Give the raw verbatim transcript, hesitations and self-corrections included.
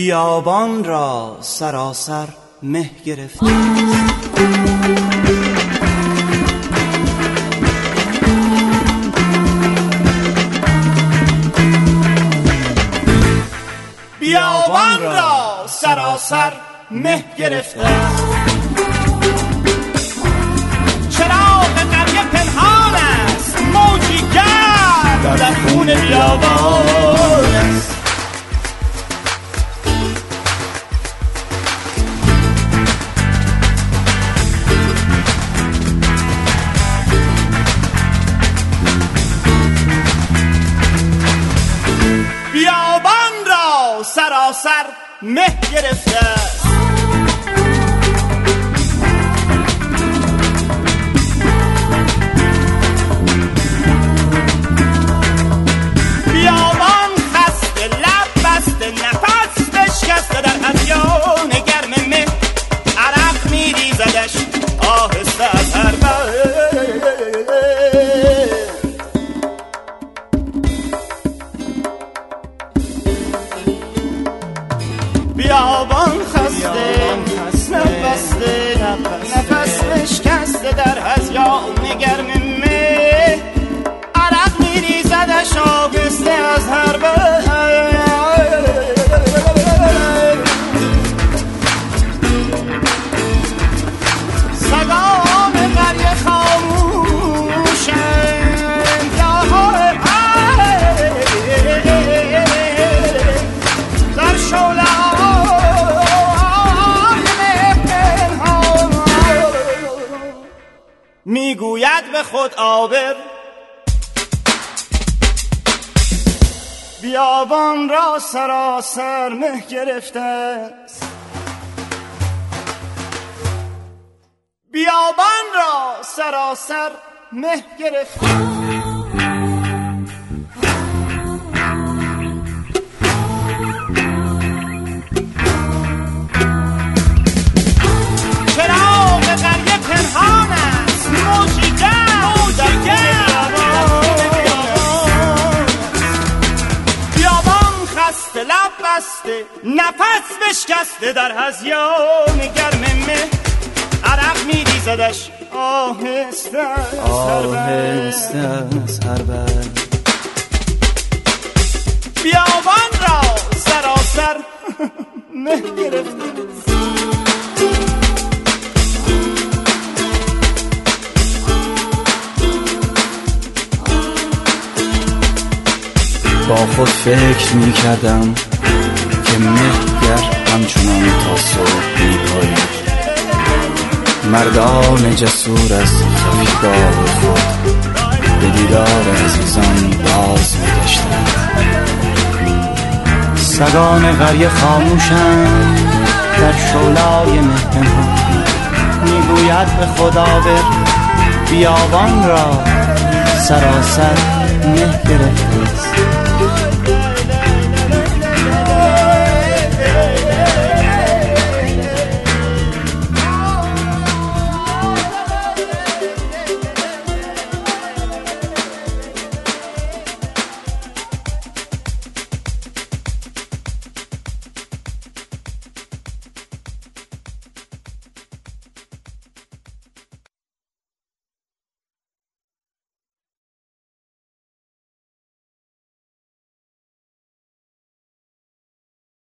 بیابان را سراسر مه گرفته. بیابان را سراسر مه گرفته. چراغ قریه پنهان است، موجی گرم در خون بیابان است. بیابان را سراسر مه گرفته است. بیابان خسته، لب بسته، نفس بشکسته، در همیان گرم مه عرق میریزدش آهسته از هر بر. بیابان خسته، نفسته، نفس بشکسته، در هذیان گرم مه عرق میریزدش آهسته از هر بر. سگان قریه خاموشند، در شعله میگوید به خود عابر. بیابان را سراسر مه گرفته است. بیابان را سراسر مه گرفته. چراغ قریه پنهان است، موجی گرم در بیابان خسته، لب بسته، نفس بشکسته، در هذیان گرم مه عرق میریزدش آهسته از هر بر. بیابان را سراسر مه گرفته. با خود فکر می کردم که مهگر همچنان تا صبح می پاید. مردان جسور از خفیگاه خود به دیدار عزیزان باز می گشتند. سگان قریه خاموشند، در شعله‌های مه پنهان. میگوید به خدا بر، بیابان را سراسر مه گرفته است.